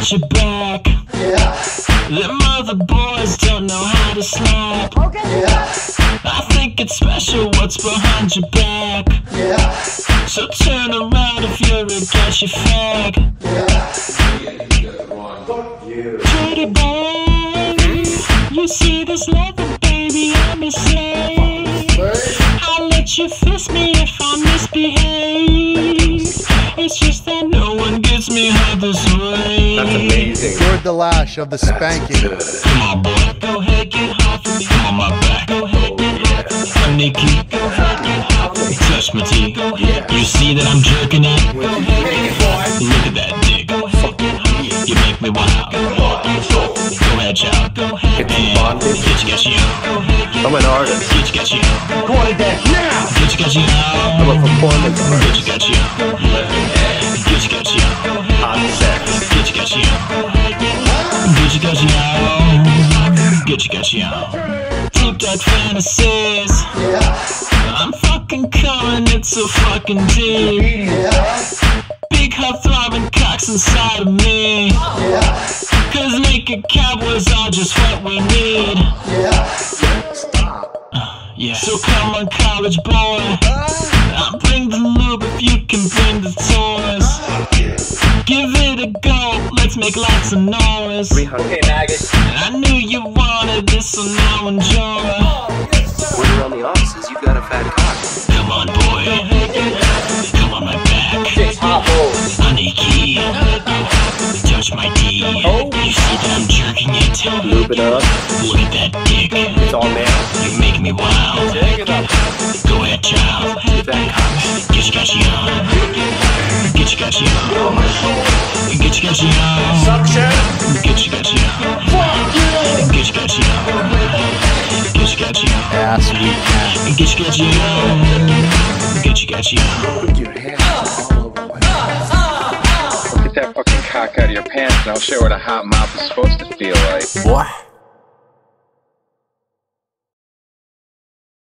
behind your back. Yeah. Them other boys don't know how to slap. Okay. Yeah. I think it's special what's behind your back. Yeah. So turn around if you're against your fag. Yeah. Pretty boy, you see this leather, baby, I'm your slave. I'll let you fist me if I misbehave. It's just that no one gets me hard this way. That's amazing. You're the lash of the spanking. Come on, boy, go ahead, get hard for me. Come on my back, go ahead, get hard for me. I'm Nikki, go ahead, get hard for me. Touch my teeth, go ahead. You see that I'm jerking it? Go ahead, get hard. Look at that dick, go ahead, get hard. You make me wild. Go ahead, child. Go ahead, man. Get you. I'm an artist. Get you. Call it that now. Get you. I'm a performance artist. Get you. Get you. Hot sex. Get you. Get you. Deep dark fantasies. Yeah. I'm fucking coming, it's so fucking deep. Yeah. Big hot throbbing cocks inside of me. Yeah. Cause naked cowboys are just what we need. Yeah. Yeah. So come on, college boy, I'll bring the lube if you can bring the toys. Give it a go, let's make lots of noise. Okay, maggot. I knew you wanted this, so now enjoy. Word around the offices, you got a fat cock. Come on, boy, come on my back. Honey key, touch my D. You see that I'm jerking it? Lube it up. Look at that dick. It's all man. You make me wild. Go ahead, child. Fat cock. Get you on. Get you on. Get you on. Suction. Get you on. Get you on. Get you on. Ass weak. Get you on. Get you on. Put your hands all over my Get that fucking cock out of your pants and I'll show what a hot mouth is supposed to feel like. What?